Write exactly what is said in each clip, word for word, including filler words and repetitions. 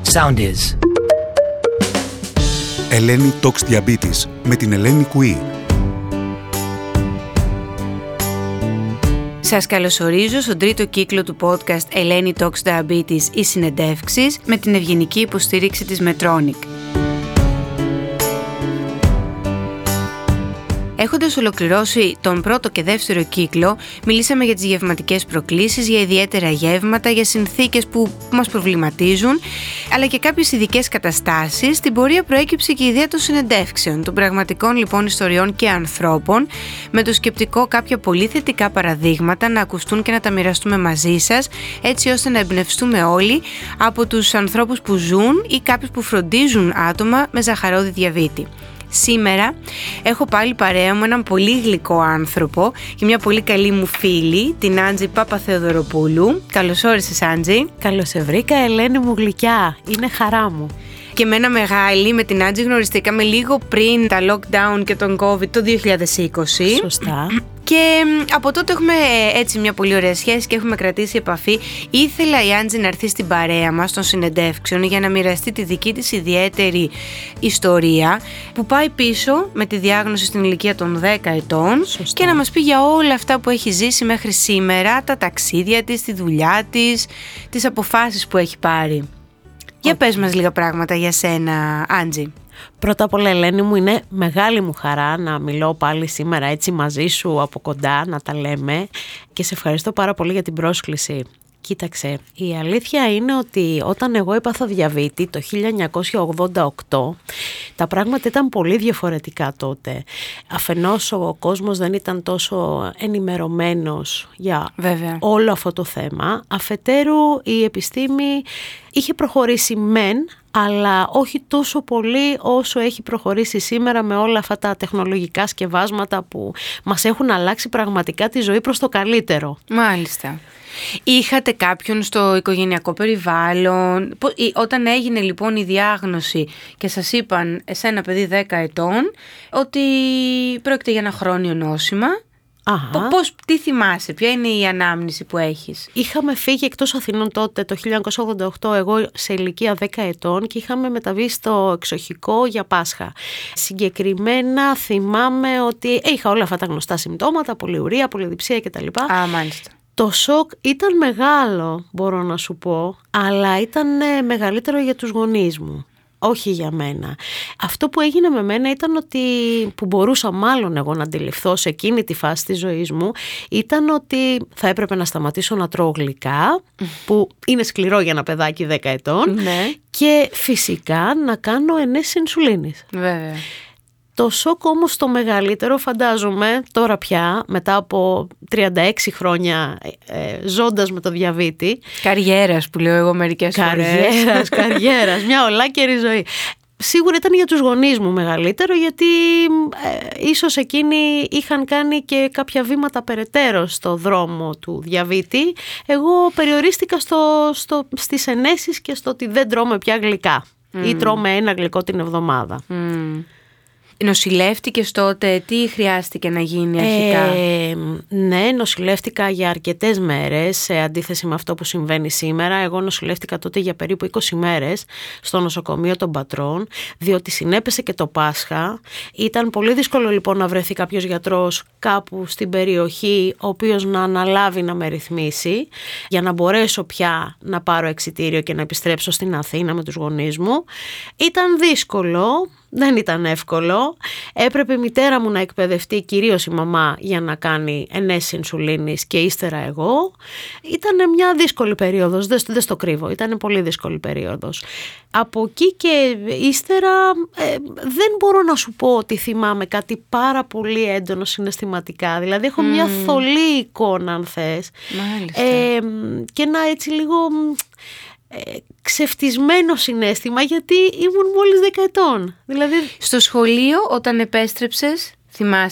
Sound is. Ελένη Talks Diabetes με την Ελένη Κουή. Σας καλωσορίζω στον τρίτο κύκλο του podcast Ελένη Talks Diabetes ή συνεντεύξεις με την ευγενική υποστήριξη της Medtronic. Έχοντας ολοκληρώσει τον πρώτο και δεύτερο κύκλο, μιλήσαμε για τις γευματικές προκλήσεις, για ιδιαίτερα γεύματα, για συνθήκες που μας προβληματίζουν, αλλά και κάποιες ειδικές καταστάσεις. Στην πορεία προέκυψε και η ιδέα των συνεντεύξεων, των πραγματικών λοιπόν ιστοριών και ανθρώπων, με το σκεπτικό κάποια πολύ θετικά παραδείγματα να ακουστούν και να τα μοιραστούμε μαζί σας, έτσι ώστε να εμπνευστούμε όλοι από τους ανθρώπους που ζουν ή κάποιους που φροντίζουν άτομα με ζαχαρόδι διαβήτη. Σήμερα έχω πάλι παρέα μου έναν πολύ γλυκό άνθρωπο και μια πολύ καλή μου φίλη, την Άντζη Παπαθεοδωροπούλου. Καλώς όρισες, Άντζη. Καλώς σε βρήκα, Ελένη μου γλυκιά. Είναι χαρά μου. Και με ένα μεγάλη, με την Άντζη γνωριστήκαμε λίγο πριν τα lockdown και τον COVID το δύο χιλιάδες είκοσι. Σωστά. Και από τότε έχουμε έτσι μια πολύ ωραία σχέση και έχουμε κρατήσει επαφή. Ήθελα η Άντζη να έρθει στην παρέα μας των συνεντεύξεων για να μοιραστεί τη δική της ιδιαίτερη ιστορία που πάει πίσω με τη διάγνωση στην ηλικία των δέκα ετών. Σωστά. Και να μας πει για όλα αυτά που έχει ζήσει μέχρι σήμερα, τα ταξίδια της, τη δουλειά της, τις αποφάσεις που έχει πάρει. Για πες μας λίγα πράγματα για σένα, Άντζη. Πρώτα απ' όλα, Ελένη μου, είναι μεγάλη μου χαρά να μιλώ πάλι σήμερα έτσι μαζί σου από κοντά, να τα λέμε, και σε ευχαριστώ πάρα πολύ για την πρόσκληση. Κοίταξε, η αλήθεια είναι ότι όταν εγώ έπαθα διαβήτη το χίλια εννιακόσια ογδόντα οκτώ, τα πράγματα ήταν πολύ διαφορετικά τότε. Αφενός ο κόσμος δεν ήταν τόσο ενημερωμένος για Βέβαια. όλο αυτό το θέμα. Αφετέρου η επιστήμη είχε προχωρήσει μεν, αλλά όχι τόσο πολύ όσο έχει προχωρήσει σήμερα με όλα αυτά τα τεχνολογικά σκευάσματα που μας έχουν αλλάξει πραγματικά τη ζωή προς το καλύτερο. Μάλιστα. Είχατε κάποιον στο οικογενειακό περιβάλλον, όταν έγινε λοιπόν η διάγνωση και σας είπαν εσένα παιδί δέκα ετών ότι πρόκειται για ένα χρόνιο νόσημα? Αχα. Πώς, τι θυμάσαι, ποια είναι η ανάμνηση που έχεις? Είχαμε φύγει εκτός Αθηνών τότε το χίλια εννιακόσια ογδόντα οκτώ, εγώ σε ηλικία δέκα ετών, και είχαμε μεταβεί στο εξοχικό για Πάσχα. Συγκεκριμένα θυμάμαι ότι είχα όλα αυτά τα γνωστά συμπτώματα, πολυουρία, πολυδιψία κτλ. Α, μάλιστα. Το σοκ ήταν μεγάλο, μπορώ να σου πω, αλλά ήταν μεγαλύτερο για τους γονείς μου. Όχι για μένα. Αυτό που έγινε με μένα ήταν ότι, που μπορούσα μάλλον εγώ να αντιληφθώ σε εκείνη τη φάση της ζωής μου, ήταν ότι θα έπρεπε να σταματήσω να τρώω γλυκά, που είναι σκληρό για ένα παιδάκι δέκα ετών, ναι. Και φυσικά να κάνω ενέσεις ινσουλίνης. Βέβαια. Το σοκ όμως το μεγαλύτερο, φαντάζομαι τώρα πια μετά από τριάντα έξι χρόνια ε, ζώντας με το διαβήτη. Καριέρας που λέω εγώ μερικές φορές. Καριέρας, καριέρας, μια ολάκερη ζωή. Σίγουρα ήταν για τους γονείς μου μεγαλύτερο, γιατί ε, ίσως εκείνοι είχαν κάνει και κάποια βήματα περαιτέρω στο δρόμο του διαβήτη. Εγώ περιορίστηκα στο, στο, στις ενέσεις και στο ότι δεν τρώμε πια γλυκά mm. ή τρώμε ένα γλυκό την εβδομάδα. Mm. Νοσηλεύτηκες τότε, τι χρειάστηκε να γίνει αρχικά? Ε, ναι, νοσηλεύτηκα για αρκετές μέρες, σε αντίθεση με αυτό που συμβαίνει σήμερα. Εγώ νοσηλεύτηκα τότε για περίπου είκοσι μέρες στο νοσοκομείο των Πατρών, διότι συνέπεσε και το Πάσχα. Ήταν πολύ δύσκολο λοιπόν να βρεθεί κάποιος γιατρός κάπου στην περιοχή, ο οποίος να αναλάβει να με ρυθμίσει, για να μπορέσω πια να πάρω εξιτήριο και να επιστρέψω στην Αθήνα με τους γονείς μου. Ήταν δύσκολο. Δεν ήταν εύκολο. Έπρεπε η μητέρα μου να εκπαιδευτεί, κυρίως η μαμά, για να κάνει ενέσεις ινσουλίνης, και ύστερα εγώ. Ήταν μια δύσκολη περίοδος, δεν, δεν στο κρύβω, ήταν πολύ δύσκολη περίοδος. Από εκεί και ύστερα ε, δεν μπορώ να σου πω ότι θυμάμαι κάτι πάρα πολύ έντονο συναισθηματικά. Δηλαδή έχω mm. μια θολή εικόνα, αν θες. Μάλιστα. Ε, και ένα έτσι λίγο... Ε, ξεφτισμένο συναίσθημα, γιατί ήμουν μόλις δέκα ετών. Δηλαδή... Στο σχολείο όταν επέστρεψες, θυμάσαι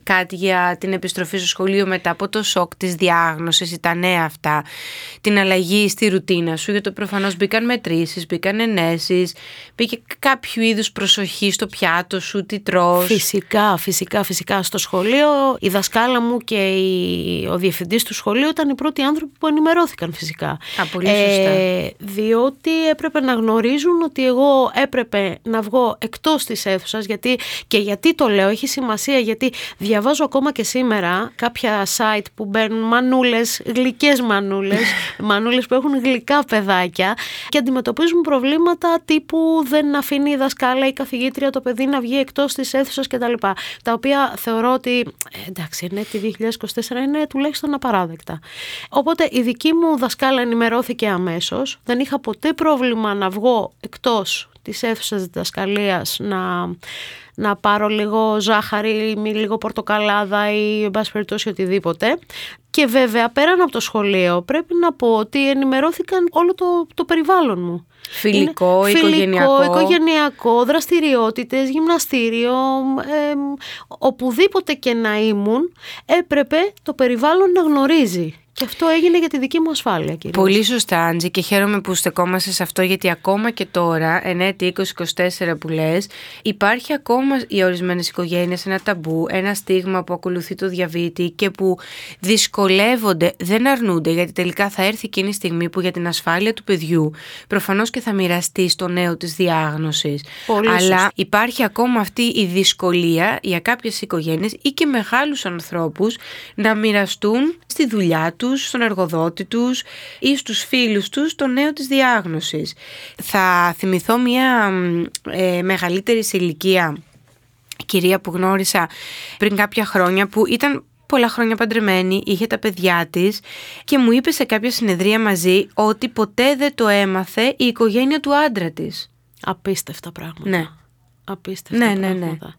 κάτι για την επιστροφή στο σχολείο μετά από το σοκ της διάγνωσης ή τα νέα αυτά, την αλλαγή στη ρουτίνα σου, γιατί προφανώς μπήκαν μετρήσεις, μπήκαν ενέσεις, μπήκε κάποιο είδους προσοχή στο πιάτο σου, τι τρως. Φυσικά, φυσικά, φυσικά. Στο σχολείο η δασκάλα μου και η, ο διευθυντής του σχολείου ήταν οι πρώτοι άνθρωποι που ενημερώθηκαν φυσικά. Α, πολύ σωστά. Ε, διότι έπρεπε να γνωρίζουν ότι εγώ έπρεπε να βγω εκτός της αίθουσας, γιατί, και γιατί το λέω, έχει σημασία, γιατί διαβάζω ακόμα και σήμερα κάποια site που μπαίνουν μανούλες, γλυκές μανούλες, μανούλες που έχουν γλυκά παιδάκια και αντιμετωπίζουν προβλήματα τύπου δεν αφήνει η δασκάλα ή η καθηγήτρια το παιδί να βγει εκτός της αίθουσας κτλ. Τα οποία θεωρώ ότι, ε, εντάξει, είναι τη δύο χιλιάδες είκοσι τέσσερα, είναι τουλάχιστον απαράδεκτα. Οπότε η δική μου δασκάλα ενημερώθηκε αμέσως, δεν είχα ποτέ πρόβλημα να βγω εκτός της αίθουσας διδασκαλίας, να, να πάρω λίγο ζάχαρη ή λίγο πορτοκαλάδα ή εν πάση περιπτώσει οτιδήποτε. Και βέβαια πέραν από το σχολείο πρέπει να πω ότι ενημερώθηκαν όλο το, το περιβάλλον μου. Φιλικό, Είναι οικογενειακό. Φιλικό, οικογενειακό, δραστηριότητες, γυμναστήριο, ε, οπουδήποτε και να ήμουν έπρεπε το περιβάλλον να γνωρίζει. Και αυτό έγινε για τη δική μου ασφάλεια, κυρίως. Πολύ σωστά, Άντζη, και χαίρομαι που στεκόμαστε σε αυτό, γιατί ακόμα και τώρα, εν έτη είκοσι είκοσι τέσσερα που λες, υπάρχει ακόμα για ορισμένες οικογένειες ένα ταμπού, ένα στίγμα που ακολουθεί το διαβήτη και που δυσκολεύονται, δεν αρνούνται, γιατί τελικά θα έρθει εκείνη η στιγμή που για την ασφάλεια του παιδιού προφανώς και θα μοιραστεί στο νέο της διάγνωσης. Πολύ Αλλά σωστά. υπάρχει ακόμα αυτή η δυσκολία για κάποιες οικογένειες ή και μεγάλους ανθρώπους να μοιραστούν στη δουλειά τους, στον εργοδότη τους ή στους φίλους τους το νέο της διάγνωσης. Θα θυμηθώ μια ε, μεγαλύτερη σε ηλικία κυρία που γνώρισα πριν κάποια χρόνια, που ήταν πολλά χρόνια παντρεμένη, είχε τα παιδιά της και μου είπε σε κάποια συνεδρία μαζί ότι ποτέ δεν το έμαθε η οικογένεια του άντρα της. Απίστευτα πράγματα. Ναι. Απίστευτα Ναι, ναι, ναι. πράγματα.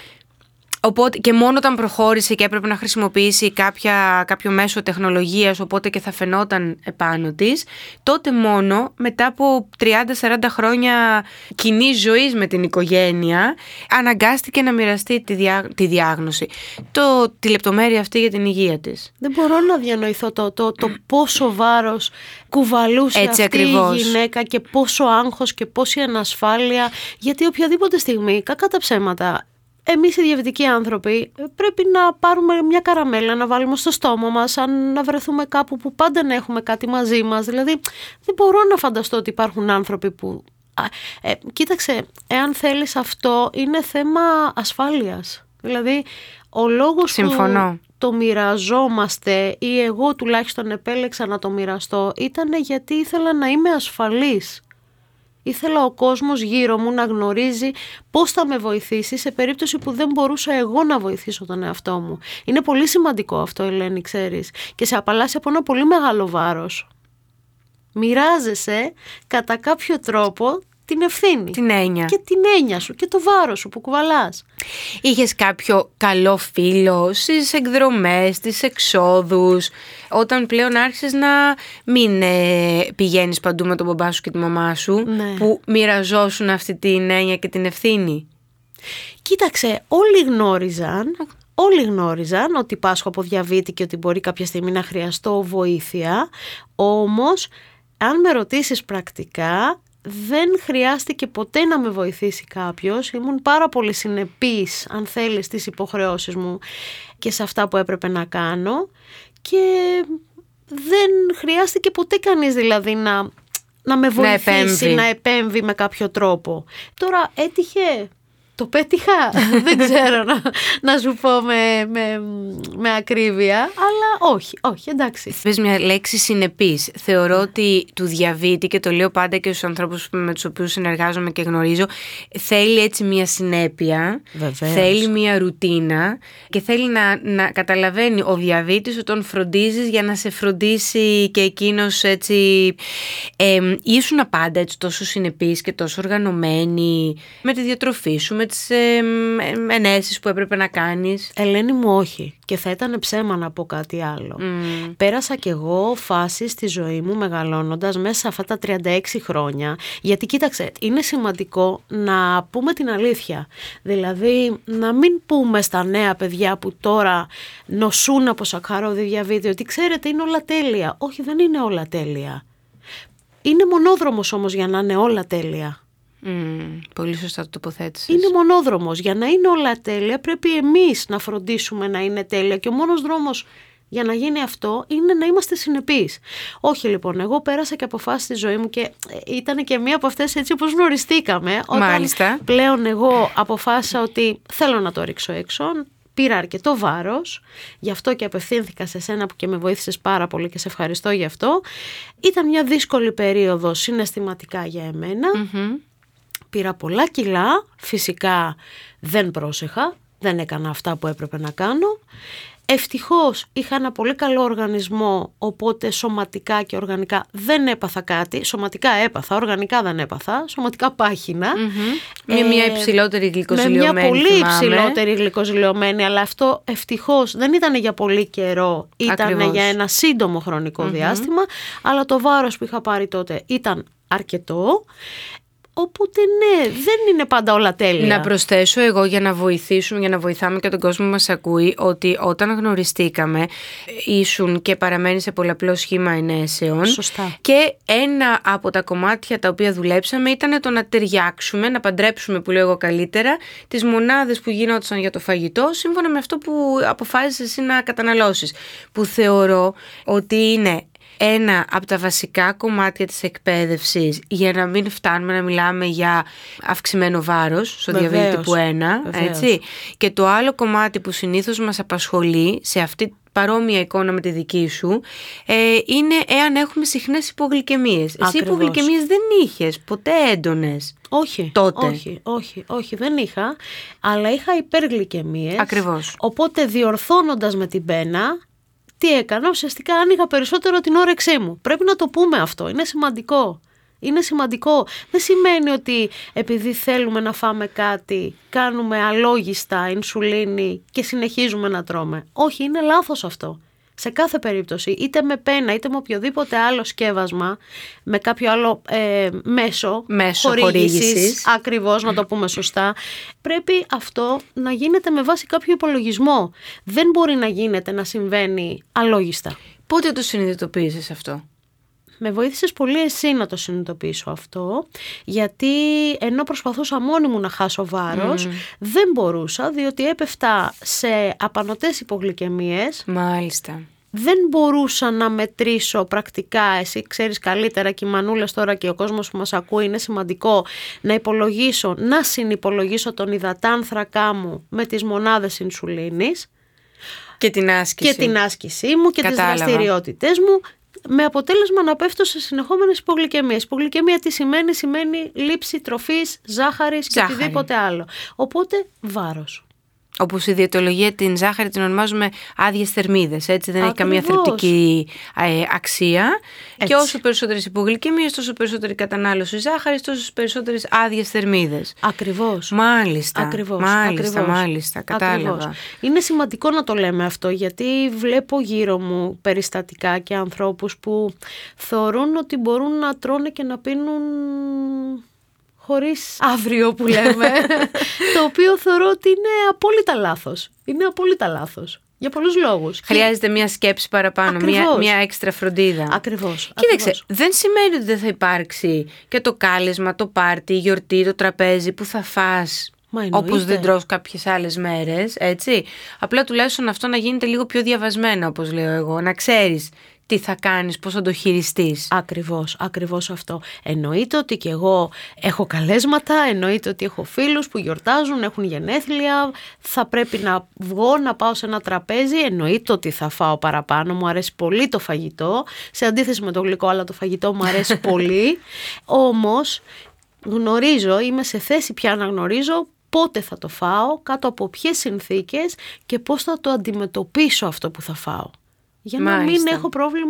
Οπότε και μόνο όταν προχώρησε και έπρεπε να χρησιμοποιήσει κάποια, κάποιο μέσο τεχνολογίας, οπότε και θα φαινόταν επάνω της, τότε μόνο μετά από τριάντα σαράντα χρόνια κοινής ζωής με την οικογένεια αναγκάστηκε να μοιραστεί τη, διά, τη διάγνωση, το, τη λεπτομέρεια αυτή για την υγεία της. Δεν μπορώ να διανοηθώ το, το, το πόσο βάρος κουβαλούσε Έτσι αυτή ακριβώς. η γυναίκα και πόσο άγχος και πόση ανασφάλεια, γιατί οποιαδήποτε στιγμή, κακά τα ψέματα, εμείς οι διαβητικοί άνθρωποι πρέπει να πάρουμε μια καραμέλα, να βάλουμε στο στόμα μας, αν να βρεθούμε κάπου που πάντα να έχουμε κάτι μαζί μας. Δηλαδή δεν μπορώ να φανταστώ ότι υπάρχουν άνθρωποι που... Ε, κοίταξε, εάν θέλεις, αυτό είναι θέμα ασφάλειας. Δηλαδή ο λόγος Συμφωνώ. που το μοιραζόμαστε, ή εγώ τουλάχιστον επέλεξα να το μοιραστώ, ήταν γιατί ήθελα να είμαι ασφαλής. Ήθελα ο κόσμος γύρω μου να γνωρίζει πώς θα με βοηθήσει σε περίπτωση που δεν μπορούσα εγώ να βοηθήσω τον εαυτό μου. Είναι πολύ σημαντικό αυτό, Ελένη, ξέρεις, και σε απαλλάσσει από ένα πολύ μεγάλο βάρος. Μοιράζεσαι κατά κάποιο τρόπο την ευθύνη. Την έννοια. Και την έννοια σου και το βάρος σου που κουβαλάς. Είχες κάποιο καλό φίλο στις εκδρομές, στις εξόδους, όταν πλέον άρχισες να μην ε, πηγαίνεις παντού με τον μπαμπά σου και τη μαμά σου, Ναι. που μοιραζόσουν αυτή την έννοια και την ευθύνη? Κοίταξε, όλοι γνώριζαν, όλοι γνώριζαν ότι πάσχω από διαβήτη και ότι μπορεί κάποια στιγμή να χρειαστώ βοήθεια, όμως αν με ρωτήσεις πρακτικά, δεν χρειάστηκε ποτέ να με βοηθήσει κάποιος. Ήμουν πάρα πολύ συνεπής, αν θέλεις, στις υποχρεώσεις μου και σε αυτά που έπρεπε να κάνω, και δεν χρειάστηκε ποτέ κανείς δηλαδή να, να με βοηθήσει, να επέμβει. να επέμβει με κάποιο τρόπο. Τώρα έτυχε... Το πέτυχα, δεν ξέρω να, να σου πω με, με, με ακρίβεια, αλλά όχι, όχι, εντάξει. Πες μια λέξη συνεπής. Θεωρώ ότι του διαβήτη, και το λέω πάντα και στους ανθρώπους με τους οποίους συνεργάζομαι και γνωρίζω, θέλει έτσι μια συνέπεια, Βεβαίως. Θέλει μια ρουτίνα και θέλει να, να καταλαβαίνει ο διαβήτης ότι τον φροντίζεις για να σε φροντίσει και εκείνος έτσι. Ε, ήσουν πάντα έτσι τόσο συνεπής και τόσο οργανωμένη με τη διατροφή σου, με τις ε, ενέσεις που έπρεπε να κάνεις? Ελένη μου, όχι. Και θα ήταν ψέμα να πω κάτι άλλο. Mm. Πέρασα κι εγώ φάσεις στη ζωή μου μεγαλώνοντας μέσα σε αυτά τα τριάντα έξι χρόνια. Γιατί κοίταξε, είναι σημαντικό να πούμε την αλήθεια. Δηλαδή να μην πούμε στα νέα παιδιά που τώρα νοσούν από σακχαρώδη διαβήτη ότι ξέρετε είναι όλα τέλεια. Όχι, δεν είναι όλα τέλεια. Είναι μονόδρομος όμως για να είναι όλα τέλεια. Mm, πολύ σωστά το τοποθέτησες. Είναι μονόδρομος. Για να είναι όλα τέλεια πρέπει εμείς να φροντίσουμε να είναι τέλεια και ο μόνος δρόμος για να γίνει αυτό είναι να είμαστε συνεπείς. Όχι λοιπόν, εγώ πέρασα και αποφάσεις στη ζωή μου και ήταν και μία από αυτές έτσι όπως γνωριστήκαμε. Μάλιστα. Όταν πλέον εγώ αποφάσισα ότι θέλω να το ρίξω έξω. Πήρα αρκετό βάρος, γι' αυτό και απευθύνθηκα σε σένα που και με βοήθησες πάρα πολύ και σε ευχαριστώ γι' αυτό. Ήταν μια δύσκολη περίοδος συναισθηματικά για εμένα. Mm-hmm. Πήρα πολλά κιλά, φυσικά δεν πρόσεχα, δεν έκανα αυτά που έπρεπε να κάνω. Ευτυχώς είχα ένα πολύ καλό οργανισμό, οπότε σωματικά και οργανικά δεν έπαθα κάτι. Σωματικά έπαθα, οργανικά δεν έπαθα, σωματικά πάχυνα. Mm-hmm. Με μια υψηλότερη γλυκοζηλιωμένη. Με μια πολύ θυμάμαι. υψηλότερη γλυκοζηλιωμένη, αλλά αυτό ευτυχώς δεν ήταν για πολύ καιρό, ήταν για ένα σύντομο χρονικό mm-hmm. διάστημα, αλλά το βάρος που είχα πάρει τότε ήταν αρκετό. Οπότε ναι, δεν είναι πάντα όλα τέλεια. Να προσθέσω εγώ για να βοηθήσουμε, για να βοηθάμε και τον κόσμο που μας ακούει, ότι όταν γνωριστήκαμε ήσουν και παραμένει σε πολλαπλό σχήμα ενέσεων. Σωστά. Και ένα από τα κομμάτια τα οποία δουλέψαμε ήταν το να ταιριάξουμε, να παντρέψουμε που λέω εγώ καλύτερα, τις μονάδες που γίνονταν για το φαγητό σύμφωνα με αυτό που αποφάσισες εσύ να καταναλώσεις. Που θεωρώ ότι είναι ένα από τα βασικά κομμάτια της εκπαίδευσης για να μην φτάνουμε να μιλάμε για αυξημένο βάρος στο διαβήτη τύπου ένα, έτσι. Και το άλλο κομμάτι που συνήθως μας απασχολεί σε αυτή παρόμοια εικόνα με τη δική σου, ε, είναι εάν έχουμε συχνές υπογλυκαιμίες. Εσύ υπογλυκαιμίες δεν είχες ποτέ έντονες? Όχι, τότε. όχι, όχι, όχι, δεν είχα, αλλά είχα υπεργλυκαιμίες. Ακριβώς. Οπότε διορθώνοντας με την πένα, τι έκανα, ουσιαστικά άνοιγα περισσότερο την όρεξή μου. Πρέπει να το πούμε αυτό, είναι σημαντικό. Είναι σημαντικό. Δεν σημαίνει ότι επειδή θέλουμε να φάμε κάτι, κάνουμε αλόγιστα ινσουλίνη και συνεχίζουμε να τρώμε. Όχι, είναι λάθος αυτό. Σε κάθε περίπτωση, είτε με πένα, είτε με οποιοδήποτε άλλο σκεύασμα, με κάποιο άλλο ε, μέσο, μέσο χορήγησης, χορήγησης, ακριβώς να το πούμε σωστά, πρέπει αυτό να γίνεται με βάση κάποιο υπολογισμό. Δεν μπορεί να γίνεται να συμβαίνει αλόγιστα. Πότε το συνειδητοποίησες αυτό? Με βοήθησες πολύ εσύ να το συνειδητοποιήσω αυτό, γιατί ενώ προσπαθούσα μόνη μου να χάσω βάρος, mm. δεν μπορούσα, διότι έπεφτα σε απανωτές υπογλυκαιμίες. Μάλιστα. Δεν μπορούσα να μετρήσω πρακτικά, εσύ ξέρεις καλύτερα και οι μανούλες τώρα και ο κόσμος που μας ακούει, είναι σημαντικό να υπολογίσω, να συνυπολογίσω τον υδατάνθρακά μου με τις μονάδες ινσουλίνης. Και την άσκηση. Και την άσκησή μου και Κατάλαβα. τις δραστηριότητες μου. Με αποτέλεσμα να πέφτω σε συνεχόμενες υπογλυκαιμίες. Υπογλυκαιμία τι σημαίνει? Σημαίνει λήψη τροφής, ζάχαρης και Ζάχαρη. οτιδήποτε άλλο. Οπότε βάρος. Όπου στη διαιτολογία την ζάχαρη την ονομάζουμε άδειες θερμίδες, έτσι, δεν Ακριβώς. έχει καμία θρεπτική ε, αξία. Έτσι. Και όσο περισσότερες υπογλυκαιμίες, τόσο περισσότερη κατανάλωση ζάχαρης, τόσο περισσότερες άδειες θερμίδες. Ακριβώς. Μάλιστα. Ακριβώς. Μάλιστα, Ακριβώς. μάλιστα. Κατάλαβα. Ακριβώς. Είναι σημαντικό να το λέμε αυτό, γιατί βλέπω γύρω μου περιστατικά και ανθρώπους που θεωρούν ότι μπορούν να τρώνε και να πίνουν χωρίς αύριο που λέμε, το οποίο θεωρώ ότι είναι απόλυτα λάθος. Είναι απόλυτα λάθος. Για πολλούς λόγους. Χρειάζεται μια σκέψη παραπάνω, μια, μια έξτρα φροντίδα. Ακριβώς. Κοίταξε, ακριβώς. δεν σημαίνει ότι δεν θα υπάρξει και το κάλεσμα, το πάρτι, η γιορτή, το τραπέζι που θα φας όπως δεν τρως κάποιες άλλες μέρες, έτσι. Απλά τουλάχιστον αυτό να γίνεται λίγο πιο διαβασμένο, όπως λέω εγώ, να ξέρεις τι θα κάνεις, πώς θα το χειριστείς. Ακριβώς, ακριβώς αυτό. Εννοείται ότι και εγώ έχω καλέσματα, εννοείται ότι έχω φίλους που γιορτάζουν, έχουν γενέθλια, θα πρέπει να βγω, να πάω σε ένα τραπέζι, εννοείται ότι θα φάω παραπάνω, μου αρέσει πολύ το φαγητό, σε αντίθεση με το γλυκό, αλλά το φαγητό μου αρέσει πολύ, όμως γνωρίζω, είμαι σε θέση πια να γνωρίζω πότε θα το φάω, κάτω από ποιες συνθήκες και πώς θα το αντιμετωπίσω αυτό που θα φάω. Για να Μάλιστα. μην έχω πρόβλημα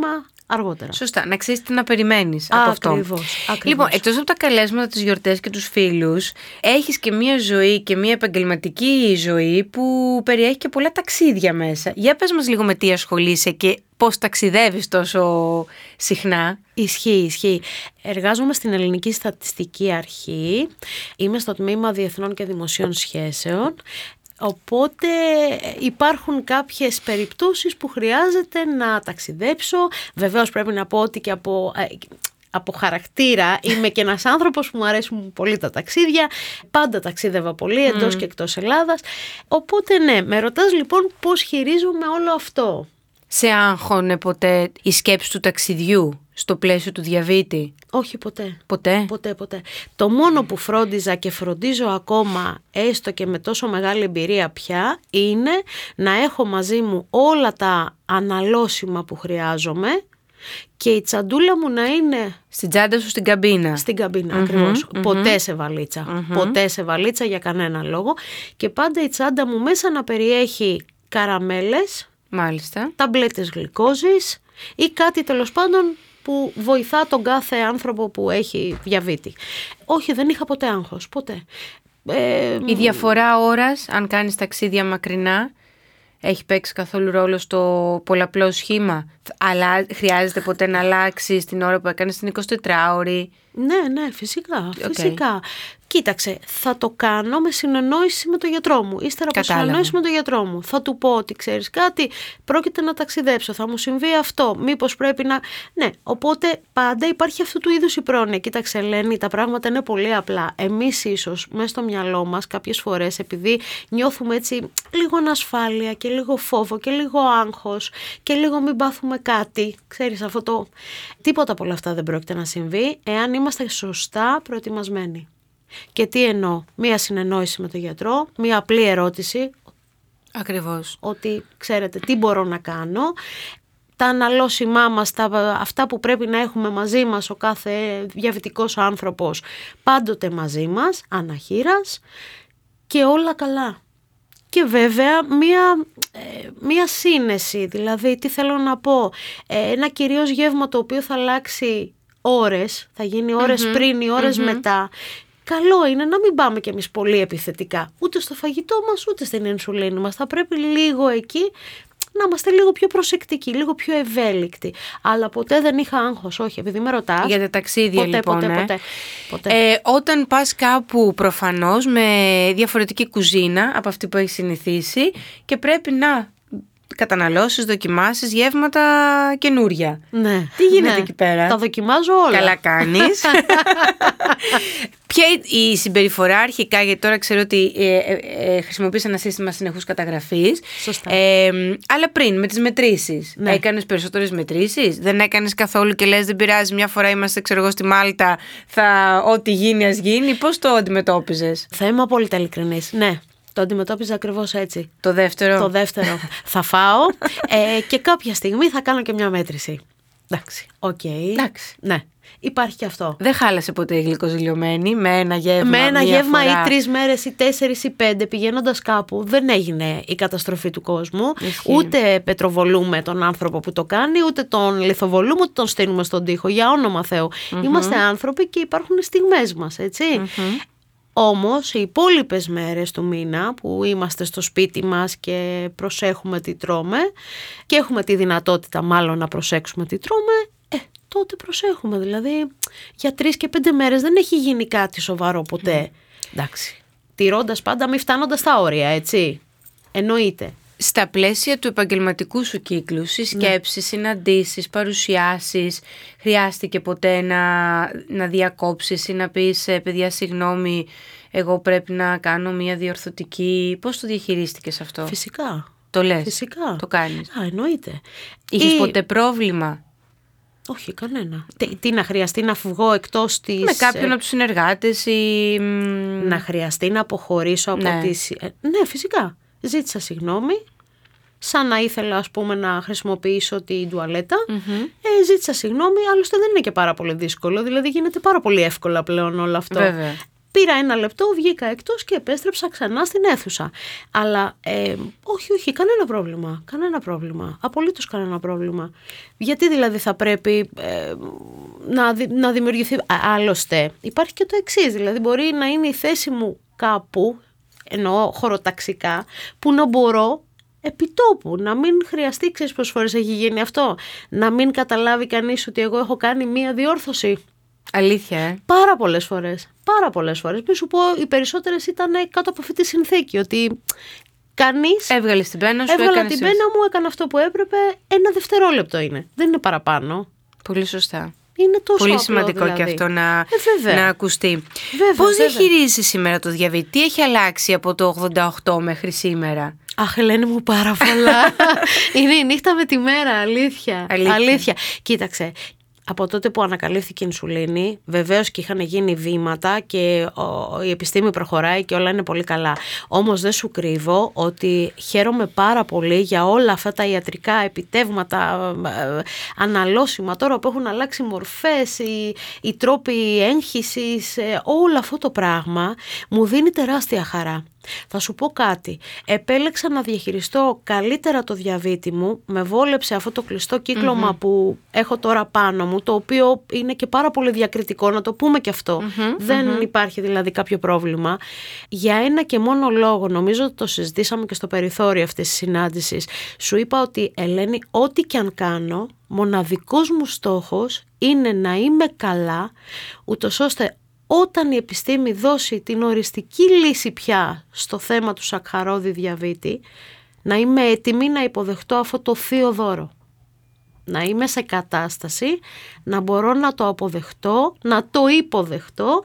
αργότερα. Σωστά, να ξέρεις τι να περιμένεις από αυτό. Ακριβώς. Λοιπόν, εκτός από τα καλέσματα, τις γιορτές και τους φίλους, έχεις και μία ζωή και μία επαγγελματική ζωή που περιέχει και πολλά ταξίδια μέσα. Για πες μας λίγο με τι ασχολείσαι και πώς ταξιδεύεις τόσο συχνά. Ισχύει, ισχύει. Εργάζομαι στην Ελληνική Στατιστική Αρχή. Είμαι στο τμήμα Διεθνών και Δημοσίων Σχέσεων. Οπότε υπάρχουν κάποιες περιπτώσεις που χρειάζεται να ταξιδέψω. Βεβαίως πρέπει να πω ότι και από, από χαρακτήρα είμαι και ένας άνθρωπος που μου αρέσουν πολύ τα ταξίδια. Πάντα ταξίδευα πολύ εντός mm. και εκτός Ελλάδας. Οπότε ναι, με ρωτάς λοιπόν πώς χειρίζομαι όλο αυτό. Σε άγχωνε ποτέ η σκέψη του ταξιδιού στο πλαίσιο του διαβήτη? Όχι ποτέ. Ποτέ. Ποτέ, ποτέ. Το μόνο που φρόντιζα και φροντίζω ακόμα, έστω και με τόσο μεγάλη εμπειρία πια, είναι να έχω μαζί μου όλα τα αναλώσιμα που χρειάζομαι και η τσαντούλα μου να είναι... Στην τσάντα σου, στην καμπίνα. Στην καμπίνα, mm-hmm, ακριβώς. Mm-hmm. Ποτέ σε βαλίτσα. Mm-hmm. Ποτέ σε βαλίτσα για κανένα λόγο. Και πάντα η τσάντα μου μέσα να περιέχει καραμέλες, μάλιστα, ταμπλέτες γλυκόζης ή κάτι τέλος πάντων που βοηθά τον κάθε άνθρωπο που έχει διαβήτη. Όχι, δεν είχα ποτέ άγχος, ποτέ. Ε, η διαφορά ώρας, αν κάνεις ταξίδια μακρινά, έχει παίξει καθόλου ρόλο στο πολλαπλό σχήμα? Αλλά χρειάζεται ποτέ να αλλάξεις την ώρα που έκανες την εικοσιτετράωρη? Ναι, ναι, φυσικά, φυσικά. Okay. Κοίταξε, θα το κάνω με συνεννόηση με τον γιατρό μου. Ύστερα από συνεννόηση με τον γιατρό μου. Θα του πω ότι ξέρεις κάτι, πρόκειται να ταξιδέψω, θα μου συμβεί αυτό, μήπως πρέπει να... Ναι, οπότε πάντα υπάρχει αυτού του είδους η πρόνοια. Κοίταξε Ελένη, τα πράγματα είναι πολύ απλά. Εμείς ίσως μέσα στο μυαλό μας κάποιες φορές, επειδή νιώθουμε έτσι λίγο ανασφάλεια και λίγο φόβο και λίγο άγχος και λίγο μην πάθουμε κάτι, ξέρεις αυτό το... Τίποτα από όλα αυτά δεν πρόκειται να συμβεί εάν είμαστε σωστά προετοιμασμένοι. Και τι εννοώ? Μία συνεννόηση με τον γιατρό, μία απλή ερώτηση. Ακριβώς. Ότι ξέρετε τι μπορώ να κάνω. Τα αναλώσιμά μας, τα, αυτά που πρέπει να έχουμε μαζί μας ο κάθε διαβητικός άνθρωπος, πάντοτε μαζί μας, αναχείρας και όλα καλά. Και βέβαια μία, ε, μία σύνεση, δηλαδή τι θέλω να πω, ε, ένα κυρίως γεύμα το οποίο θα αλλάξει ώρες, θα γίνει ώρες mm-hmm, πριν ή ώρες mm-hmm. μετά. Καλό είναι να μην πάμε κι εμείς πολύ επιθετικά, ούτε στο φαγητό μας, ούτε στην ινσουλίνη μας. Θα πρέπει λίγο εκεί να είμαστε λίγο πιο προσεκτικοί, λίγο πιο ευέλικτοι. Αλλά ποτέ δεν είχα άγχος, όχι, επειδή με ρωτάς. Για τα ταξίδια ποτέ, λοιπόν. Ποτέ, ε. ποτέ, ποτέ. Ε, όταν πας κάπου προφανώς με διαφορετική κουζίνα από αυτή που έχεις συνηθίσει και πρέπει να καταναλώσεις, δοκιμάσεις γεύματα καινούρια. Ναι. Τι γίνεται ναι. εκεί πέρα? Τα δοκιμάζω όλα. Καλά κάνεις. Ποια η συμπεριφορά αρχικά, γιατί τώρα ξέρω ότι ε, ε, ε, χρησιμοποιείς ένα σύστημα συνεχούς καταγραφής. Σωστά. Ε, αλλά πριν, με τις μετρήσεις, ναι. έκανες περισσότερες μετρήσεις? Δεν έκανες καθόλου και λες δεν πειράζει, μια φορά είμαστε ξέρω εγώ στη Μάλτα, θα ό,τι γίνει ας γίνει? Πώς το αντιμετώπιζες? Θα είμαι απόλυτα ειλικρινής. Ναι. Το αντιμετώπιζα ακριβώς έτσι. Το δεύτερο. Το δεύτερο. Θα φάω ε, και κάποια στιγμή θα κάνω και μια μέτρηση. Εντάξει. Οκ. Okay. Εντάξει. Ναι. Υπάρχει και αυτό. Δεν χάλασε ποτέ η γλυκοζηλιωμένη με ένα γεύμα? Με ένα μία γεύμα φορά. Ή τρεις μέρες ή τέσσερις ή πέντε πηγαίνοντας κάπου. Δεν έγινε η καταστροφή του κόσμου. Ισχύει. Ούτε πετροβολούμε τον άνθρωπο που το κάνει, ούτε τον λιθοβολούμε, ούτε τον στείνουμε στον τοίχο. Για όνομα Θεού. Mm-hmm. Είμαστε άνθρωποι και υπάρχουν στιγμές μας, έτσι. Mm-hmm. Όμως οι υπόλοιπες μέρες του μήνα που είμαστε στο σπίτι μας και προσέχουμε τι τρώμε και έχουμε τη δυνατότητα μάλλον να προσέξουμε τι τρώμε, ε, τότε προσέχουμε. Δηλαδή για τρεις και πέντε μέρες δεν έχει γίνει κάτι σοβαρό ποτέ. Mm. Εντάξει, τηρώντας πάντα, μη φτάνοντας τα όρια, έτσι. Εννοείται. Στα πλαίσια του επαγγελματικού σου κύκλου, συσκέψεις, ναι. συναντήσεις, παρουσιάσεις, χρειάστηκε ποτέ να, να διακόψεις ή να πεις παιδιά συγγνώμη, εγώ πρέπει να κάνω μια διορθωτική? Πώς το διαχειρίστηκες αυτό? Φυσικά. Το λες? Φυσικά. Το κάνεις? Α, εννοείται. Είχες ή... ποτέ πρόβλημα? Όχι, κανένα. Τι, τι να χρειαστεί να φυγώ εκτός της... Με κάποιον από τους συνεργάτες ή... Να χρειαστεί να αποχωρήσω από ναι. τις... Ναι, φυσικά. Ζήτησα συγγνώμη, σαν να ήθελα ας πούμε να χρησιμοποιήσω την τουαλέτα. Mm-hmm. Ε, ζήτησα συγγνώμη, άλλωστε δεν είναι και πάρα πολύ δύσκολο, δηλαδή γίνεται πάρα πολύ εύκολα πλέον όλο αυτό. Βέβαια. πήρα ένα λεπτό, βγήκα εκτός και επέστρεψα ξανά στην αίθουσα. Αλλά ε, όχι, όχι, κανένα πρόβλημα. Κανένα πρόβλημα. Απολύτως κανένα πρόβλημα. Γιατί δηλαδή θα πρέπει ε, να, να δημιουργηθεί. Άλλωστε, υπάρχει και το εξής. Δηλαδή, μπορεί να είναι η θέση μου κάπου, εννοώ χωροταξικά, που να μπορώ επιτόπου, να μην χρειαστεί, ξέρεις πόσες φορές έχει γίνει αυτό, να μην καταλάβει κανείς ότι εγώ έχω κάνει μία διόρθωση. Αλήθεια, ε. Πάρα πολλές φορές. Πάρα πολλές φορές. Μην σου πω, οι περισσότερες ήταν κάτω από αυτή τη συνθήκη. Ότι κανείς. Έβγαλες την πένα σου. Έβγαλα την πένα μου, έκανα αυτό που έπρεπε. Ένα δευτερόλεπτο είναι. Δεν είναι παραπάνω. Πολύ σωστά. Είναι τόσο Πολύ απλό, σημαντικό δηλαδή. και αυτό να, ε, να ακουστεί. Βέβαια, Πώς βέβαια. διαχειρίζεσαι σήμερα το διαβήτη, τι έχει αλλάξει από το ογδόντα οκτώ μέχρι σήμερα? Αχ, Ελένη μου, πάρα πολλά. Είναι η νύχτα με τη μέρα, αλήθεια. Αλήθεια. αλήθεια. Κοίταξε. Από τότε που ανακαλύφθηκε η ινσουλίνη, βεβαίως και είχαν γίνει βήματα και ο, η επιστήμη προχωράει και όλα είναι πολύ καλά. Όμως δεν σου κρύβω ότι χαίρομαι πάρα πολύ για όλα αυτά τα ιατρικά επιτεύγματα, ε, αναλώσιμα τώρα που έχουν αλλάξει μορφές, οι, οι τρόποι έγχυσης, ε, όλο αυτό το πράγμα μου δίνει τεράστια χαρά. Θα σου πω κάτι, επέλεξα να διαχειριστώ καλύτερα το διαβήτη μου, με βόλεψε αυτό το κλειστό κύκλωμα mm-hmm. που έχω τώρα πάνω μου, το οποίο είναι και πάρα πολύ διακριτικό, να το πούμε και αυτό. Mm-hmm. Δεν mm-hmm. υπάρχει δηλαδή κάποιο πρόβλημα. Για ένα και μόνο λόγο, νομίζω ότι το συζητήσαμε και στο περιθώριο αυτής της συνάντησης, σου είπα ότι Ελένη, ό,τι και αν κάνω, μοναδικός μου στόχος είναι να είμαι καλά, ούτως ώστε όταν η επιστήμη δώσει την οριστική λύση πια στο θέμα του σακχαρώδη διαβήτη, να είμαι έτοιμη να υποδεχτώ αυτό το θείο δώρο. Να είμαι σε κατάσταση να μπορώ να το αποδεχτώ, να το υποδεχτώ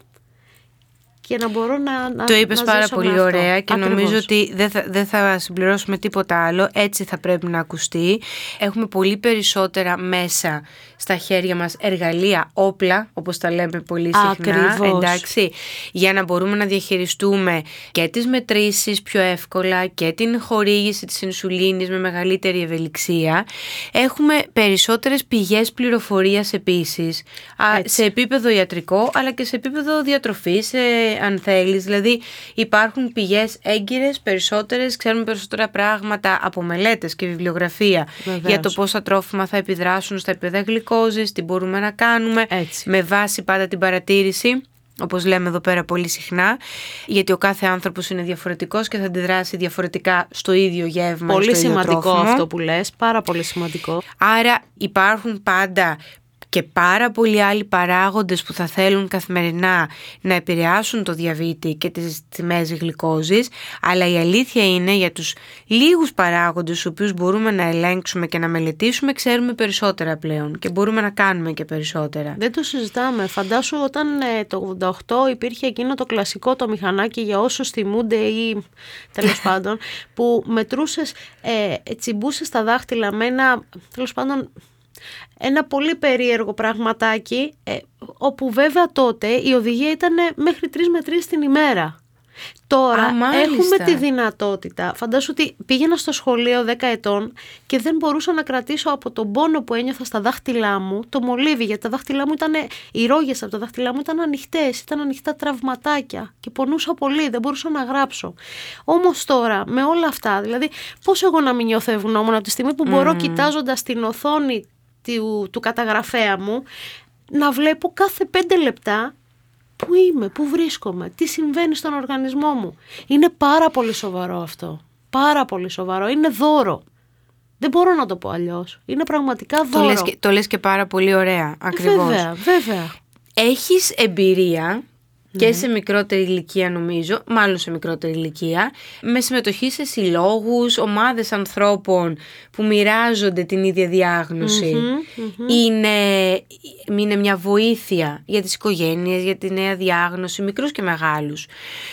και να μπορώ να, να το είπες να πάρα ζήσω πολύ με αυτό. ωραία και Ακριβώς. νομίζω ότι δεν θα, δεν θα συμπληρώσουμε τίποτα άλλο, έτσι θα πρέπει να ακουστεί. Έχουμε πολύ περισσότερα μέσα στα χέρια μας, εργαλεία, όπλα, όπως τα λέμε πολύ συχνά. Ακριβώς. Εντάξει, για να μπορούμε να διαχειριστούμε και τις μετρήσεις πιο εύκολα και την χορήγηση της ινσουλίνης με μεγαλύτερη ευελιξία. Έχουμε περισσότερες πηγές πληροφορίας επίσης, έτσι, σε επίπεδο ιατρικό αλλά και σε επίπεδο διατροφής, αν θέλεις. Δηλαδή υπάρχουν πηγές έγκυρες περισσότερες, ξέρουμε περισσότερα πράγματα από μελέτες και βιβλιογραφία. Βεβαίως. Για το πώς τα τρόφιμα θα επιδράσουν στα επίπεδα γλυκόζης, τι μπορούμε να κάνουμε, έτσι, με βάση πάντα την παρατήρηση, όπως λέμε εδώ πέρα πολύ συχνά, γιατί ο κάθε άνθρωπος είναι διαφορετικός και θα αντιδράσει διαφορετικά στο ίδιο γεύμα. Πολύ στο ίδιο σημαντικό τρόφιμο. Αυτό που λες, πάρα πολύ σημαντικό. Άρα υπάρχουν πάντα και πάρα πολλοί άλλοι παράγοντες που θα θέλουν καθημερινά να επηρεάσουν το διαβήτη και τις τιμές γλυκόζης, αλλά η αλήθεια είναι για τους λίγους παράγοντες τους οποίους μπορούμε να ελέγξουμε και να μελετήσουμε, ξέρουμε περισσότερα πλέον και μπορούμε να κάνουμε και περισσότερα. Δεν το συζητάμε. Φαντάσου όταν ε, το ογδόντα οκτώ υπήρχε εκείνο το κλασικό το μηχανάκι για όσους θυμούνται ή τέλος πάντων που μετρούσες, ε, τσιμπούσες τα δάχτυλα με ένα, τέλος πάντων, ένα πολύ περίεργο πραγματάκι, ε, όπου βέβαια τότε η οδηγία ήταν μέχρι τρεις μετρήσεις την ημέρα. Τώρα Α, έχουμε τη δυνατότητα. Φαντάσου ότι πήγαινα στο σχολείο δέκα ετών και δεν μπορούσα να κρατήσω από τον πόνο που ένιωθα στα δάχτυλά μου το μολύβι, γιατί τα δάχτυλά μου ήταν, οι ρόγες από τα δάχτυλά μου ήταν ανοιχτές, ήταν ανοιχτά τραυματάκια και πονούσα πολύ, δεν μπορούσα να γράψω. Όμως τώρα με όλα αυτά, δηλαδή πώς εγώ να μην νιώθω ευγνώμων από τη στιγμή που μπορώ, mm. κοιτάζοντας την οθόνη του, του καταγραφέα μου, να βλέπω κάθε πέντε λεπτά πού είμαι, πού βρίσκομαι, τι συμβαίνει στον οργανισμό μου. Είναι πάρα πολύ σοβαρό αυτό. Πάρα πολύ σοβαρό. Είναι δώρο. Δεν μπορώ να το πω αλλιώς. Είναι πραγματικά δώρο. Το λες και, το λες και πάρα πολύ ωραία, ακριβώς. Βέβαια, βέβαια. Έχεις εμπειρία και ναι. σε μικρότερη ηλικία νομίζω, μάλλον σε μικρότερη ηλικία, με συμμετοχή σε συλλόγους, ομάδες ανθρώπων που μοιράζονται την ίδια διάγνωση. Mm-hmm, mm-hmm. Είναι, είναι μια βοήθεια για τις οικογένειες, για τη νέα διάγνωση, μικρούς και μεγάλους.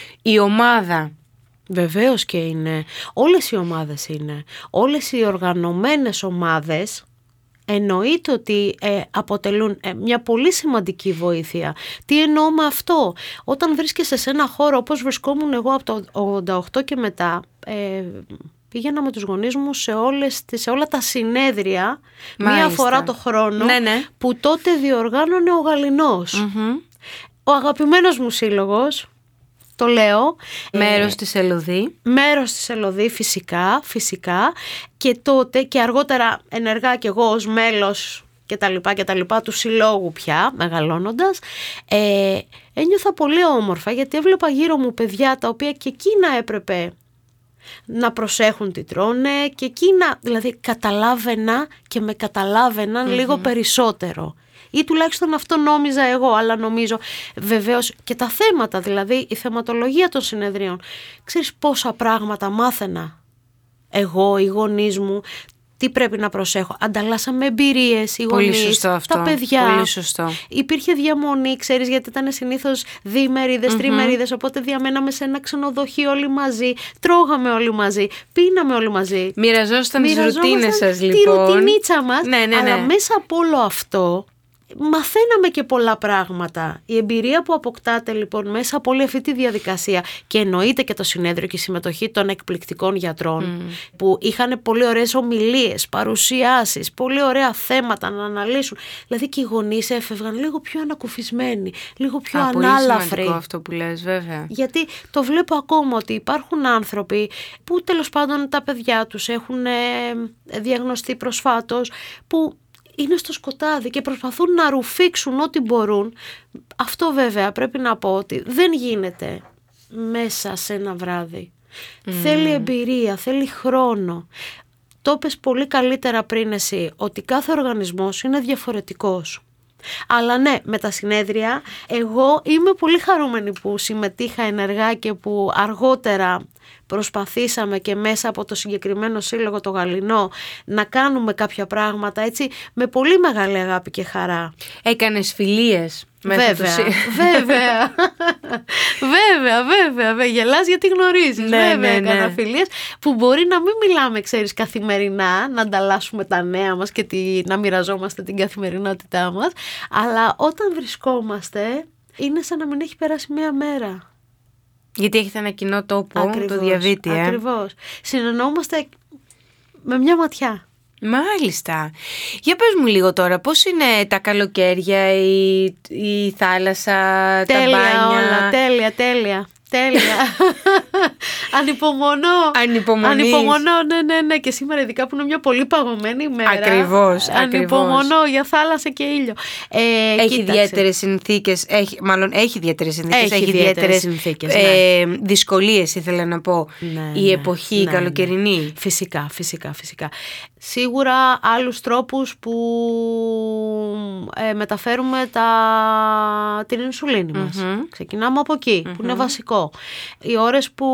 Η ομάδα... Βεβαίως και είναι. Όλες οι ομάδες είναι. Όλες οι οργανωμένες ομάδες εννοείται ότι ε, αποτελούν ε, μια πολύ σημαντική βοήθεια. Τι εννοώ με αυτό? Όταν βρίσκεσαι σε ένα χώρο όπως βρισκόμουν εγώ από το ογδόντα οκτώ και μετά, ε, πήγαινα με τους γονείς μου σε, όλες, σε όλα τα συνέδρια. Μάλιστα. Μία φορά το χρόνο, ναι, ναι. που τότε διοργάνωνε ο Γαληνός. Mm-hmm. Ο αγαπημένος μου σύλλογος, το λέω. Μέρος ε, της Ελωδή. Μέρος της Ελωδή φυσικά, φυσικά. Και τότε και αργότερα ενεργά κι εγώ ως μέλος και τα λοιπά και τα λοιπά του συλλόγου πια, μεγαλώνοντας, ε, ένιωθα πολύ όμορφα γιατί έβλεπα γύρω μου παιδιά τα οποία και εκείνα έπρεπε να προσέχουν τι τρώνε και εκείνα, δηλαδή καταλάβαινα και με καταλάβαιναν mm-hmm. λίγο περισσότερο. Ή τουλάχιστον αυτό νόμιζα εγώ, αλλά νομίζω βεβαίως και τα θέματα, δηλαδή η θεματολογία των συνεδρίων. Ξέρεις πόσα πράγματα μάθαινα εγώ, οι γονείς μου, τι πρέπει να προσέχω. Ανταλλάσσαμε εμπειρίες, οι γονείς, τα παιδιά. Πολύ σωστό. Υπήρχε διαμονή, ξέρεις, γιατί ήταν συνήθως διημερίδες, mm-hmm. τριμερίδες, οπότε διαμέναμε σε ένα ξενοδοχείο όλοι μαζί, τρώγαμε όλοι μαζί, πίναμε όλοι μαζί. Μοιραζόσασταν τις ρουτίνες σας, λοιπόν. Τη ρουτινίτσα μας, ναι, ναι, ναι. Αλλά μέσα από όλο αυτό μαθαίναμε και πολλά πράγματα. Η εμπειρία που αποκτάτε λοιπόν μέσα από όλη αυτή τη διαδικασία και εννοείται και το συνέδριο και η συμμετοχή των εκπληκτικών γιατρών mm. που είχαν πολύ ωραίες ομιλίες, παρουσιάσεις, πολύ ωραία θέματα να αναλύσουν. Δηλαδή και οι γονείς έφευγαν λίγο πιο ανακουφισμένοι, λίγο πιο Α, ανάλαφροι. Πολύ σημαντικό αυτό που λες, βέβαια. Γιατί το βλέπω ακόμα ότι υπάρχουν άνθρωποι που τέλος πάντων τα παιδιά τους έχουν ε, διαγνωστεί προσφάτως, που είναι στο σκοτάδι και προσπαθούν να ρουφήξουν ό,τι μπορούν. Αυτό βέβαια πρέπει να πω ότι δεν γίνεται μέσα σε ένα βράδυ. Mm. Θέλει εμπειρία, θέλει χρόνο. Το είπες πολύ καλύτερα πριν εσύ, ότι κάθε οργανισμός είναι διαφορετικός. Αλλά ναι, με τα συνέδρια εγώ είμαι πολύ χαρούμενη που συμμετείχα ενεργά και που αργότερα προσπαθήσαμε και μέσα από το συγκεκριμένο σύλλογο το Γαληνό να κάνουμε κάποια πράγματα έτσι με πολύ μεγάλη αγάπη και χαρά. Έκανες φιλίες μέσα βέβαια, του... βέβαια, βέβαια, βέβαια, βέβαια, γελάς γιατί γνωρίζεις, ναι, βέβαια ναι, ναι. έκανα φιλίες που μπορεί να μην μιλάμε, ξέρεις, καθημερινά, να ανταλλάσσουμε τα νέα μας και τη, να μοιραζόμαστε την καθημερινότητά μας, αλλά όταν βρισκόμαστε είναι σαν να μην έχει περάσει μία μέρα. Γιατί έχετε ένα κοινό τόπο, ακριβώς, το διαβήτη. Ε? Ακριβώς. Συνεννοούμαστε με μια ματιά. Μάλιστα. Για πες μου λίγο τώρα, πώς είναι τα καλοκαίρια, η, η θάλασσα, τέλεια, τα μπάνια. Όλα, τέλεια, τέλεια. Τέλεια. Ανυπομονώ. Ανυπομονείς. Ανυπομονώ, ναι, ναι, ναι. Και σήμερα ειδικά που είναι μια πολύ παγωμένη ημέρα. Ακριβώς. Ανυπομονώ ακριβώς. Για θάλασσα και ήλιο. Ε, έχει ιδιαίτερες συνθήκες. Έχει, μάλλον έχει ιδιαίτερες συνθήκες. Έχει, έχει ιδιαίτερες συνθήκες. Ε, ναι. Δυσκολίες ήθελα να πω. Ναι, η ναι, εποχή ναι, καλοκαιρινή. Ναι. Φυσικά, φυσικά, φυσικά. Σίγουρα άλλους τρόπους που ε, μεταφέρουμε τα... την ινσουλίνη μας. Mm-hmm. Ξεκινάμε από εκεί, mm-hmm. που είναι βασικό. Οι ώρες που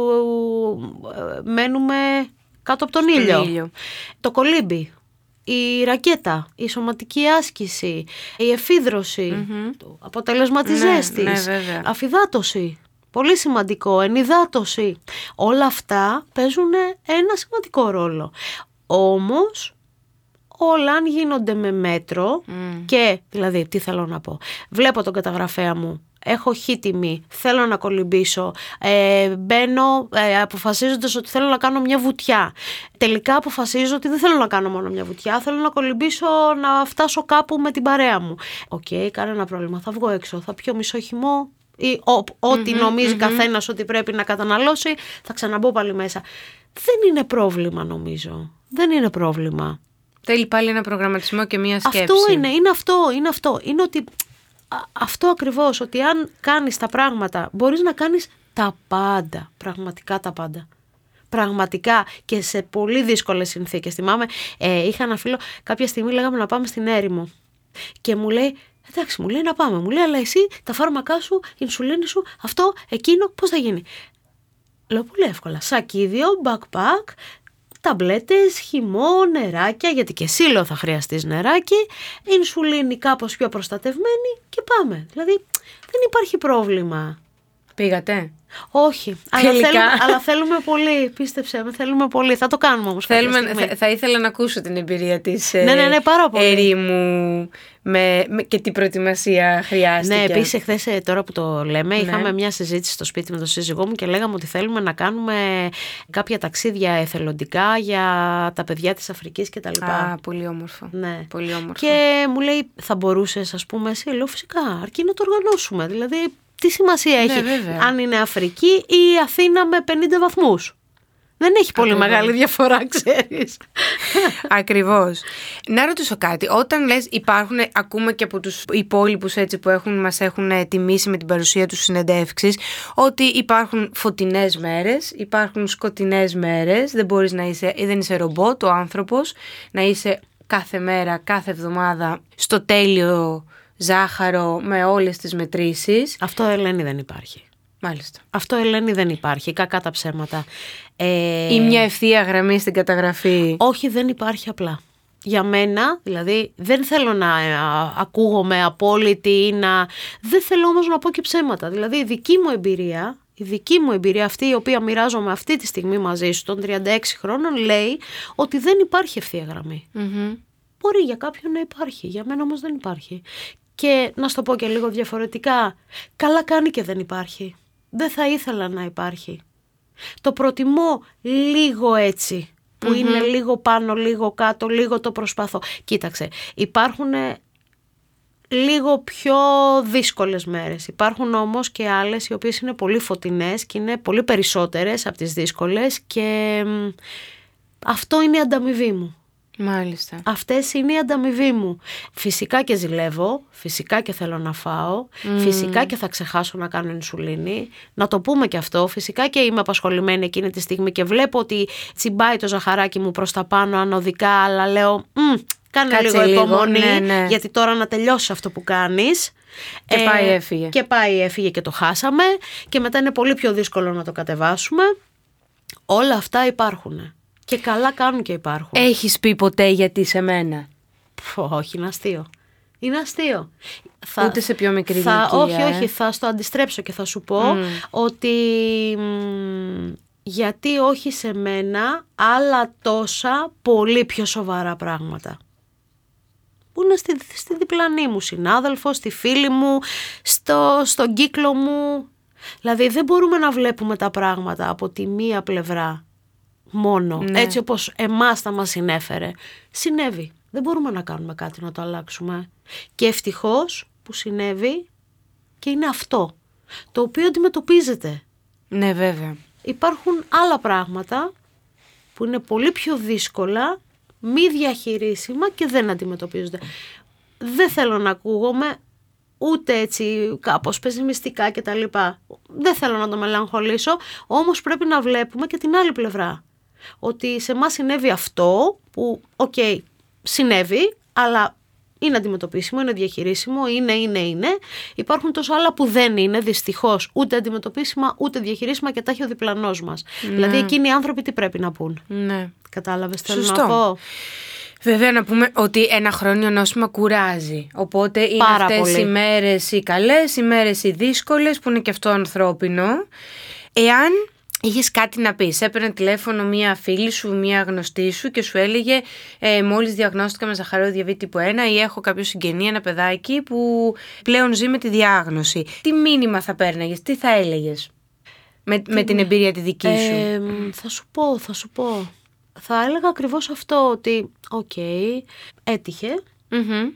μένουμε κάτω από τον ήλιο. ήλιο. Το κολύμπι, η ρακέτα, η σωματική άσκηση, η εφίδρωση, mm-hmm. το αποτέλεσμα της ναι, ζέστης, ναι, αφυδάτωση. Πολύ σημαντικό, ενυδάτωση. Όλα αυτά παίζουν ένα σημαντικό ρόλο. Όμως όλα αν γίνονται με μέτρο mm. και δηλαδή τι θέλω να πω, βλέπω τον καταγραφέα μου, έχω χ τιμή, θέλω να κολυμπήσω, ε, μπαίνω ε, αποφασίζοντας ότι θέλω να κάνω μια βουτιά, τελικά αποφασίζω ότι δεν θέλω να κάνω μόνο μια βουτιά, θέλω να κολυμπήσω, να φτάσω κάπου με την παρέα μου. Οκ, okay, κανένα πρόβλημα, θα βγω έξω, θα πιω μισό χυμό ή ό, ό,τι mm-hmm, νομίζει mm-hmm. καθένας ότι πρέπει να καταναλώσει, θα ξαναμπω πάλι μέσα. Δεν είναι πρόβλημα νομίζω, δεν είναι πρόβλημα. Θέλει πάλι ένα προγραμματισμό και μία σκέψη. Αυτό είναι, είναι αυτό, είναι αυτό. Είναι ότι α, αυτό ακριβώς, ότι αν κάνεις τα πράγματα, μπορείς να κάνεις τα πάντα, πραγματικά τα πάντα. Πραγματικά και σε πολύ δύσκολες συνθήκες. Θυμάμαι, ε, είχα ένα φίλο, κάποια στιγμή λέγαμε να πάμε στην έρημο και μου λέει, εντάξει, μου λέει να πάμε, μου λέει, αλλά εσύ τα φάρμακά σου, η ινσουλίνη σου, αυτό, εκείνο, πώς θα γίνει. Λέω πολύ εύκολα, σακίδιο, backpack, ταμπλέτες, χυμό, νεράκια, γιατί και εσύ λέω θα χρειαστείς νεράκι, ινσουλίνη κάπως πιο προστατευμένη και πάμε. Δηλαδή δεν υπάρχει πρόβλημα. Πήγατε? Όχι, αλλά θέλουμε, αλλά θέλουμε πολύ, πίστεψε με, θέλουμε πολύ. Θα το κάνουμε όμως. Θέλουμε, θα, θα ήθελα να ακούσω την εμπειρία της ναι, ναι, ναι, πάρα πολύ. ερήμου με, με, και την προετοιμασία χρειάστηκε. Ναι, επίσης εχθές τώρα που το λέμε, ναι. είχαμε μια συζήτηση στο σπίτι με τον σύζυγό μου και λέγαμε ότι θέλουμε να κάνουμε κάποια ταξίδια εθελοντικά για τα παιδιά της Αφρικής και τα λοιπά. Α, πολύ όμορφο. Ναι. Πολύ όμορφο. Και μου λέει, θα μπορούσες, ας πούμε, εσύ, λέω φυσικά, αρκεί να το οργανώσουμε. Δηλαδή, τι σημασία έχει ναι, αν είναι Αφρική ή Αθήνα με πενήντα βαθμούς. Δεν έχει πολύ Ακριβώς. μεγάλη διαφορά, ξέρεις. Ακριβώς. Να ρωτήσω κάτι. Όταν λες υπάρχουν, ακούμε και από τους υπόλοιπους έτσι που έχουν, μας έχουν τιμήσει με την παρουσία τους συνεντεύξεις, ότι υπάρχουν φωτεινές μέρες, υπάρχουν σκοτεινές μέρες, δεν μπορείς να είσαι, δεν είσαι ρομπότ, ο άνθρωπος, να είσαι κάθε μέρα, κάθε εβδομάδα στο τέλειο ζάχαρο με όλες τις μετρήσεις. Αυτό, Ελένη, δεν υπάρχει. Μάλιστα. Αυτό, Ελένη, δεν υπάρχει. Κακά τα ψέματα. Ε... Ή μια ευθεία γραμμή στην καταγραφή. Όχι, δεν υπάρχει απλά. Για μένα, δηλαδή, δεν θέλω να α, ακούγομαι απόλυτη ή να... Δεν θέλω όμως να πω και ψέματα. Δηλαδή, η δική μου εμπειρία, η δική μου εμπειρία αυτή η οποία μοιράζομαι αυτή τη στιγμή μαζί σου, των τριάντα έξι χρόνων, λέει ότι δεν υπάρχει ευθεία γραμμή. Mm-hmm. Μπορεί για κάποιον να υπάρχει, για μένα όμως δεν υπάρχει. Και να σου το πω και λίγο διαφορετικά, καλά κάνει και δεν υπάρχει. Δεν θα ήθελα να υπάρχει. Το προτιμώ λίγο έτσι, που mm-hmm. είναι λίγο πάνω, λίγο κάτω, λίγο το προσπαθώ. Κοίταξε, υπάρχουν λίγο πιο δύσκολες μέρες. Υπάρχουν όμως και άλλες οι οποίες είναι πολύ φωτεινές και είναι πολύ περισσότερες από τις δύσκολες και αυτό είναι η ανταμοιβή μου. Μάλιστα. Αυτές είναι η ανταμοιβή μου. Φυσικά και ζηλεύω, φυσικά και θέλω να φάω, mm. φυσικά και θα ξεχάσω να κάνω ινσουλίνη. Να το πούμε και αυτό, φυσικά και είμαι απασχολημένη εκείνη τη στιγμή και βλέπω ότι τσιμπάει το ζαχαράκι μου προς τα πάνω ανωδικά, αλλά λέω κάνε Κάτσε λίγο υπομονή, ναι, ναι. γιατί τώρα να τελειώσει αυτό που κάνεις. Και ε, πάει έφυγε. Και πάει έφυγε και το χάσαμε και μετά είναι πολύ πιο δύσκολο να το κατεβάσουμε. Όλα αυτά υπάρχουν. Και καλά κάνουν και υπάρχουν. Έχεις πει ποτέ γιατί σε μένα? Φω, όχι, είναι αστείο. Είναι αστείο. Θα, Ούτε σε πιο μικρή θα, ηλικία. Όχι, ε? όχι, θα στο αντιστρέψω και θα σου πω mm. ότι μ, γιατί όχι σε μένα, άλλα τόσα πολύ πιο σοβαρά πράγματα. Που είναι στη, στη διπλανή μου συνάδελφο, στη φίλη μου, στο, στον κύκλο μου. Δηλαδή δεν μπορούμε να βλέπουμε τα πράγματα από τη μία πλευρά. Μόνο, ναι. Έτσι όπως εμάς θα μας συνέφερε. Συνέβη. Δεν μπορούμε να κάνουμε κάτι να το αλλάξουμε. Και ευτυχώς που συνέβη και είναι αυτό. Το οποίο αντιμετωπίζεται. Ναι, βέβαια. Υπάρχουν άλλα πράγματα που είναι πολύ πιο δύσκολα, μη διαχειρίσιμα και δεν αντιμετωπίζονται. Δεν θέλω να ακούγομαι ούτε έτσι κάπως πεσημιστικά κτλ. Δεν θέλω να το μελαγχολήσω, όμως πρέπει να βλέπουμε και την άλλη πλευρά. Ότι σε εμάς συνέβη αυτό που, οκ, okay, συνέβη, αλλά είναι αντιμετωπίσιμο, είναι διαχειρίσιμο, είναι, είναι, είναι. Υπάρχουν τόσα άλλα που δεν είναι, δυστυχώς, ούτε αντιμετωπίσιμα, ούτε διαχειρίσιμα και τα έχει ο διπλανός μας. Ναι. Δηλαδή εκείνοι οι άνθρωποι τι πρέπει να πούν. Ναι. Κατάλαβες, θέλω Σωστό. να πω. Βέβαια να πούμε ότι ένα χρόνιο νόσημα κουράζει. Οπότε είναι Πάρα αυτές πολύ. οι μέρες οι καλές, οι μέρες οι δύσκολες που είναι και αυτό ανθρώπινο. Εάν είχες κάτι να πεις, έπαιρνε τηλέφωνο μία φίλη σου, μία γνωστή σου και σου έλεγε ε, μόλις διαγνώστηκα με ζαχαρόδι διαβήτη τύπου ένα ή έχω κάποιο συγγενή, ένα παιδάκι που πλέον ζει με τη διάγνωση. Τι μήνυμα θα πέρναγες, τι θα έλεγες με, με την εμπειρία τη δική σου? Ε, θα σου πω, θα σου πω. Θα έλεγα ακριβώς αυτό, ότι οκ, okay, έτυχε, Mm-hmm.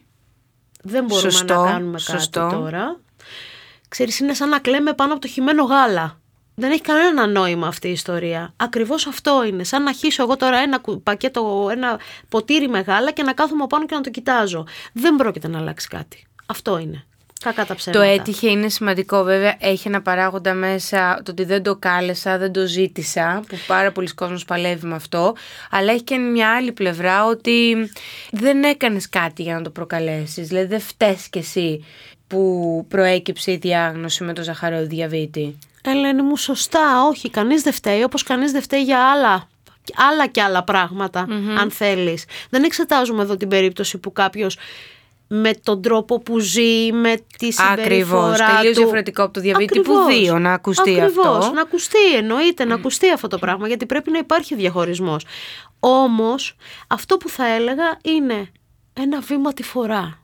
δεν μπορούμε σωστό, να κάνουμε σωστό. κάτι τώρα. Ξέρεις, είναι σαν να κλαίμε πάνω από το χυμένο γάλα. Δεν έχει κανένα νόημα αυτή η ιστορία. Ακριβώς αυτό είναι. Σαν να χύσω εγώ τώρα ένα πακέτο, ένα ποτήρι με γάλα και να κάθομαι πάνω και να το κοιτάζω. Δεν πρόκειται να αλλάξει κάτι. Αυτό είναι. Κακά τα ψέματα. Το έτυχε είναι σημαντικό, βέβαια. Έχει ένα παράγοντα μέσα το ότι δεν το κάλεσα, δεν το ζήτησα, που πάρα πολλοί κόσμος παλεύει με αυτό. Αλλά έχει και μια άλλη πλευρά ότι δεν έκανες κάτι για να το προκαλέσεις. Δηλαδή δεν φταίς κι εσύ που προέκυψε η διάγνωση με το ζαχαρόδι διαβήτη. Ελένη μου, σωστά, όχι, κανείς δεν φταίει, όπως κανείς δεν φταίει για άλλα, άλλα και άλλα πράγματα, mm-hmm. αν θέλεις. Δεν εξετάζουμε εδώ την περίπτωση που κάποιος με τον τρόπο που ζει, με τη συμπεριφορά Ακριβώς, του. τελείως διαφορετικό από το διαβήτη τύπου δύο, να ακουστεί Ακριβώς, αυτό. να ακουστεί, εννοείται, να ακουστεί αυτό το πράγμα, γιατί πρέπει να υπάρχει διαχωρισμός. Όμως, αυτό που θα έλεγα είναι ένα βήμα τη φορά.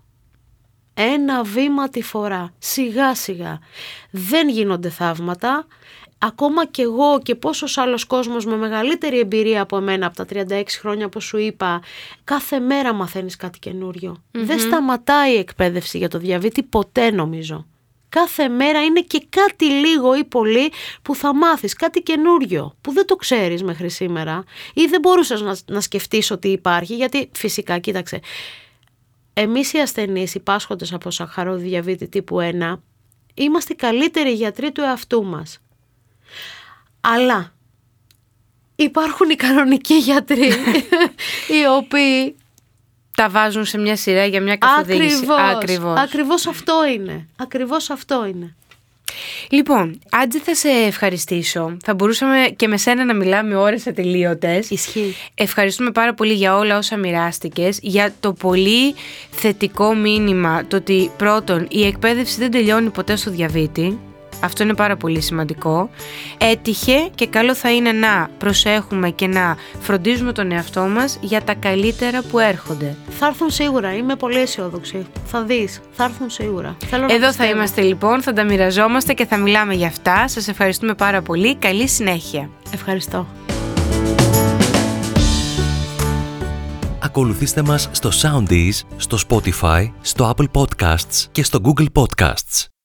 Ένα βήμα τη φορά, σιγά σιγά. Δεν γίνονται θαύματα. Ακόμα κι εγώ και πόσος άλλος κόσμος με μεγαλύτερη εμπειρία από εμένα, από τα τριάντα έξι χρόνια που σου είπα, κάθε μέρα μαθαίνεις κάτι καινούριο. Mm-hmm. Δεν σταματάει η εκπαίδευση για το διαβήτη ποτέ, νομίζω. Κάθε μέρα είναι και κάτι λίγο ή πολύ που θα μάθεις, κάτι καινούριο που δεν το ξέρεις μέχρι σήμερα ή δεν μπορούσες να, να σκεφτείς ότι υπάρχει, γιατί φυσικά, κοίταξε, εμείς οι ασθενείς, οι πάσχοντες από σαχαρόδι διαβήτη τύπου ένα, είμαστε οι καλύτεροι γιατροί του εαυτού μας. Αλλά υπάρχουν οι κανονικοί γιατροί οι οποίοι τα βάζουν σε μια σειρά για μια καθοδήγηση. Ακριβώς, Ακριβώς. Ακριβώς αυτό είναι. Ακριβώς αυτό είναι. Λοιπόν, Άντζη, θα σε ευχαριστήσω. Θα μπορούσαμε και με σένα να μιλάμε ώρες ατελείωτες. Ισχύει. Ευχαριστούμε πάρα πολύ για όλα όσα μοιράστηκες, για το πολύ θετικό μήνυμα, το ότι πρώτον η εκπαίδευση δεν τελειώνει ποτέ στο διαβήτη. Αυτό είναι πάρα πολύ σημαντικό. Έτυχε και καλό θα είναι να προσέχουμε και να φροντίζουμε τον εαυτό μας για τα καλύτερα που έρχονται. Θα έρθουν σίγουρα, είμαι πολύ αισιόδοξη. Θα δεις, θα έρθουν σίγουρα. Θέλω να Εδώ πιστεύω. θα είμαστε λοιπόν, θα τα μοιραζόμαστε και θα μιλάμε για αυτά. Σας ευχαριστούμε πάρα πολύ. Καλή συνέχεια. Ευχαριστώ. Ακολουθήστε μας στο Soundees, στο Spotify, στο Apple Podcasts και στο Google Podcasts.